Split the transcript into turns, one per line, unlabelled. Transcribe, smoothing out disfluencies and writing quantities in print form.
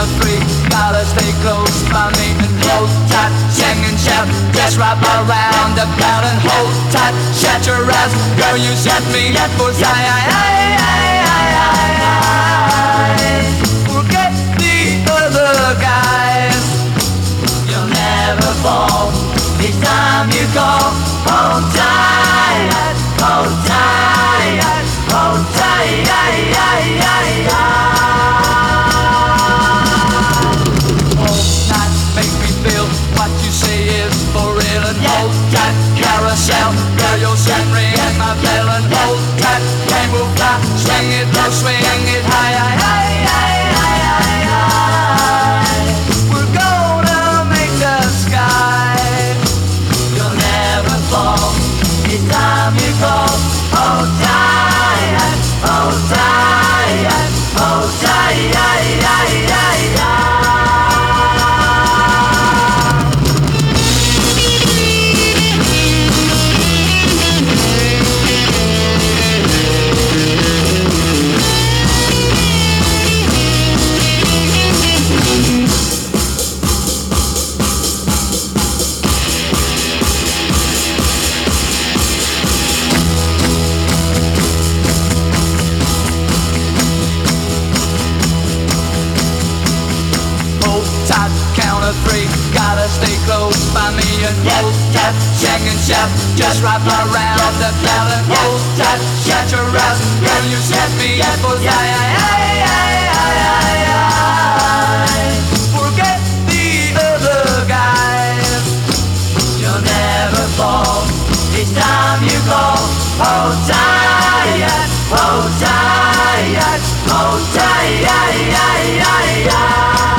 counter three. Gotta stay close by me and hold tight, sing and shout, just wrap around the crowd and hold tight, shut your eyes, girl, you set me up for forget the other guys. You'll never fall. This time you go. Hold tight, hold tight, hold tight. Hold tight, make me feel what you say is for real. And hold tight, carousel, girl, you'll send ring my bell. And hold tight, we will fly, swing it low, swing it high, high, high, high, high, high. We're gonna make the sky. You'll never fall. It's time you go. Hold tight, hold tight, hold tight. Three, gotta stay close by me and hold tight, sing and shout, just wrap around the crowd and hold tight, shut your eyes, girl, you set me up for forget the other guys. You'll never fall. It's time you go. Hold tight, hold tight, hold tight.